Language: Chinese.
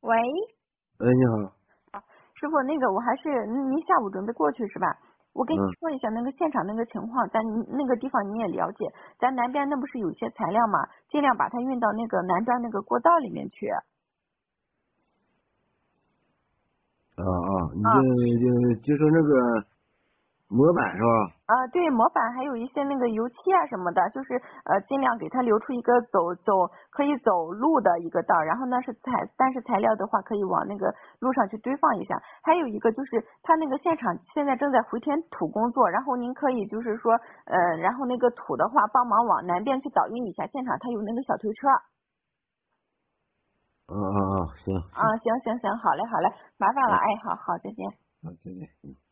喂， 哎，你好。 师傅，那个我还是您下午准备过去是吧？我跟你嗯。 说一下那个现场那个情况，咱那个地方你也了解，咱南边那不是有些材料嘛，尽量把它运到那个南边那个过道里面去。 你啊就说那个模板是吧？ 对，模板还有一些那个油漆啊什么的，就是尽量给它留出一个可以走路的一个道，然后呢但是材料的话可以往那个路上去堆放一下。还有一个就是他那个现场现在正在回填土工作，然后您可以就是说然后那个土的话帮忙往南边去导运一下，现场他有那个小推车。 行行。 行，好嘞，麻烦了， 啊， 哎，好好，再见。 好，再见。